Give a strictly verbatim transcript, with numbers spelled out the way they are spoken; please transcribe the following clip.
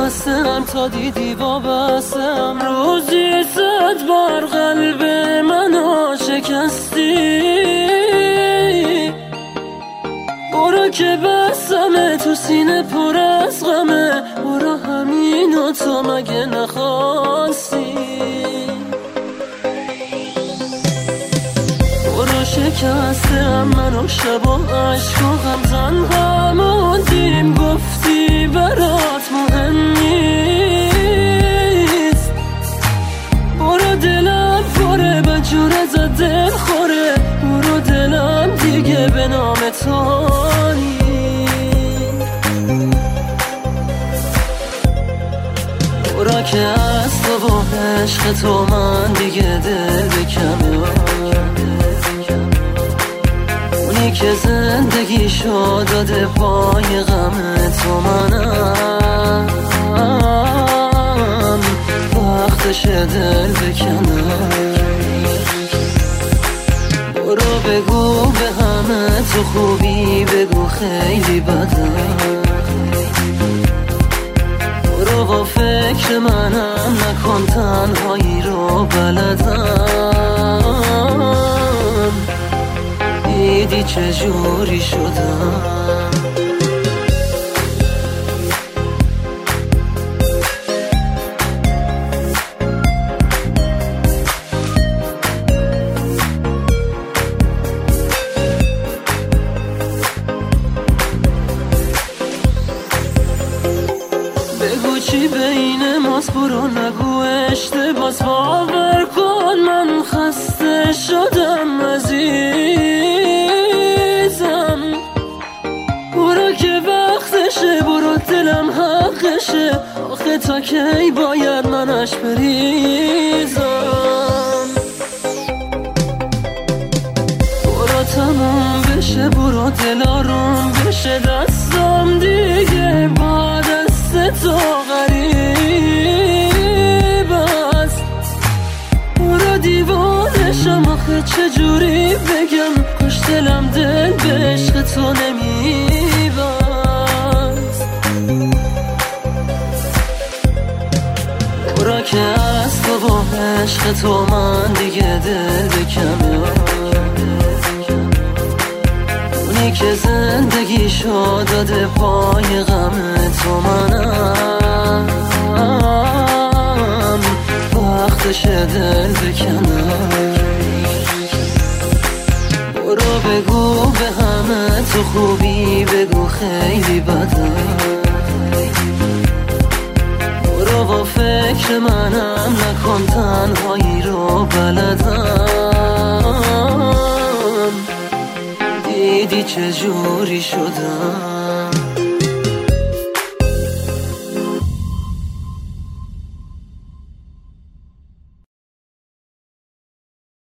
خستم تا دیدی وابستم. روزی صد بار قلب منو شکستی، برو که بستمه تو سینه پر از غمه. برو همینو تو مگه نخواستی؟ برو شکستم منو شب و عشق و غم تنها موندیم. گفتی برات مهم نیست، برو دلم پره به جوره زد دل خوره. برو دلم دیگه به نام تو نیست. برو که از تو و عشق تو من دیگه دل بکمه. اونی که زندگی شو داده پای غم تو منم. وقتش دل بکنم. برو بگو به همه تو خوبی، بگو خیلی بدم. برو با فکر منم نکن تنهایی رو بلدم. دیدی چجوری شدم. بگو چی بین ماست، برو نگو اشتباس. باور کن من خسته شدم عزیزم. برو که وقتشه، برو دلم حقشه. آخه تا کی باید منش بریزم؟ برو تموم بشه، برو دل آروم بشه. دستم دیگه با دست تو غریب است. برو دیوانشم آخه چجوری بگم. کش دلم دل به عشق تو نمیبست. برو که از تو با عشق تو من دیگه دل بکمه. اونی که زندگی شو داده پای غم تو منم. وقتش دل بکنم. برو بگو به همه تو خوبی، بگو خیلی بدم. برو با فکر منم نکن تنهایی رو بلدم. دیدی چجوری شدم.